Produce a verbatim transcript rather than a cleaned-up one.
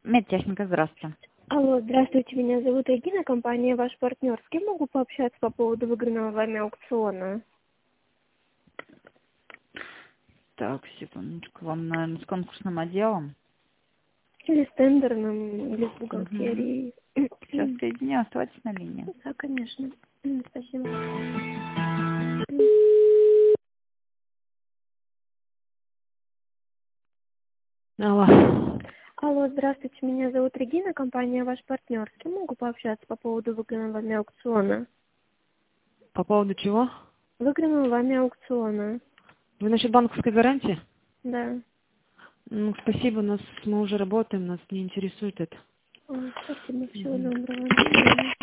Медтехника, здравствуйте. Алло, здравствуйте, меня зовут Регина, компания «Ваш партнер». С кем могу пообщаться по поводу выигранного вами аукциона? Так, секундочку, вам, наверное, с конкурсным отделом. Или с тендерным, или с Угу. бухгалтерией? Сейчас соединю, оставайтесь на линии. Да, конечно. М, Спасибо. Алло. Алло, здравствуйте, меня зовут Регина, компания «Ваш партнер». С кем могу пообщаться по поводу выигранного вами аукциона? По поводу чего? Выигранного вами аукциона. Вы насчет банковской гарантии? Да. Ну, спасибо, нас, мы уже работаем, нас не интересует это. Ой, спасибо, всего Мгм. доброго. До свидания.